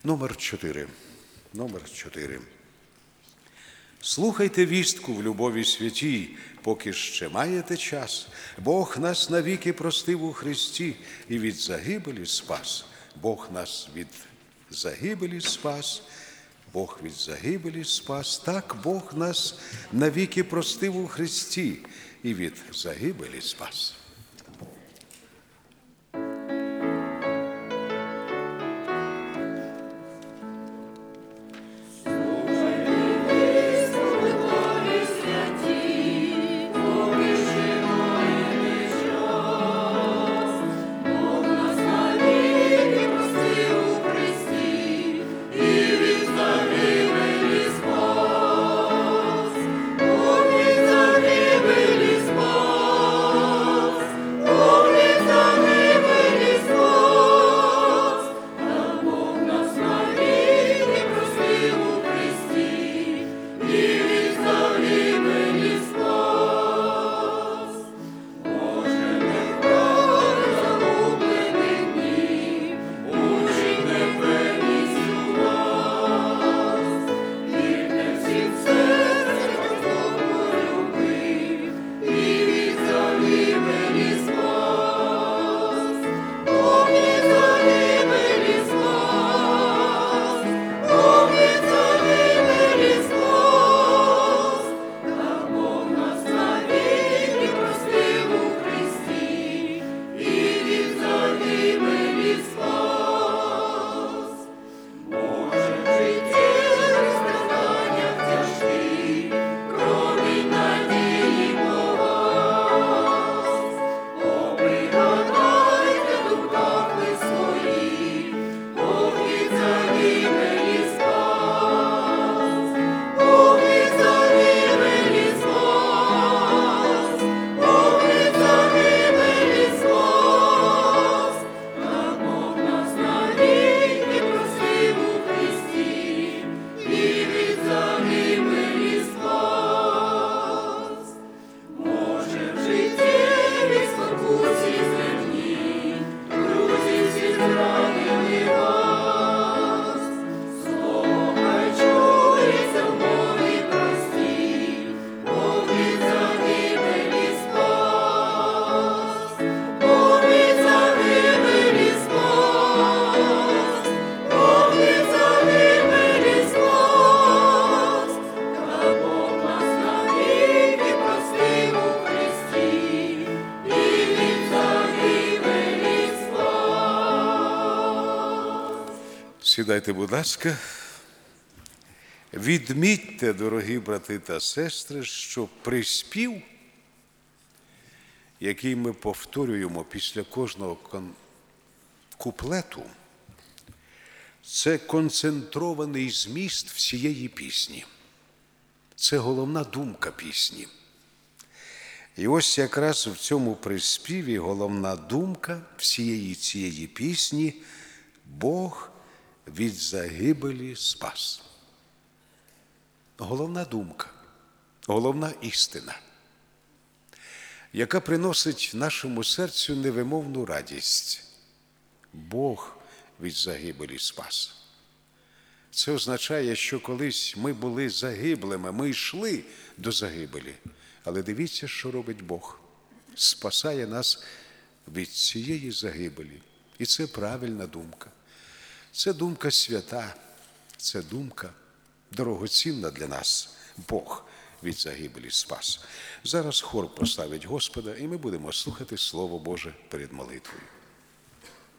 Номер 4. Слухайте вістку в любові святій, поки ще маєте час. Бог нас навіки простив у Христі і від загибелі спас. Бог нас від загибелі спас. Бог від загибелі спас. Так, Бог нас навіки простив у Христі і від загибелі спас. Сідайте, будь ласка. Відмітьте, дорогі брати та сестри, що приспів, який ми повторюємо після кожного куплету, це концентрований зміст всієї пісні. Це головна думка пісні. І ось якраз в цьому приспіві головна думка всієї цієї пісні – Бог від загибелі спас. Головна думка, головна істина, яка приносить нашому серцю невимовну радість. Бог від загибелі спас. Це означає, що колись ми були загиблими, ми йшли до загибелі. Але дивіться, що робить Бог. Спасає нас від цієї загибелі. І це правильна думка. Це думка свята, це думка дорогоцінна для нас. Бог від загибелі спас. Зараз хор прославить Господа, і ми будемо слухати Слово Боже перед молитвою.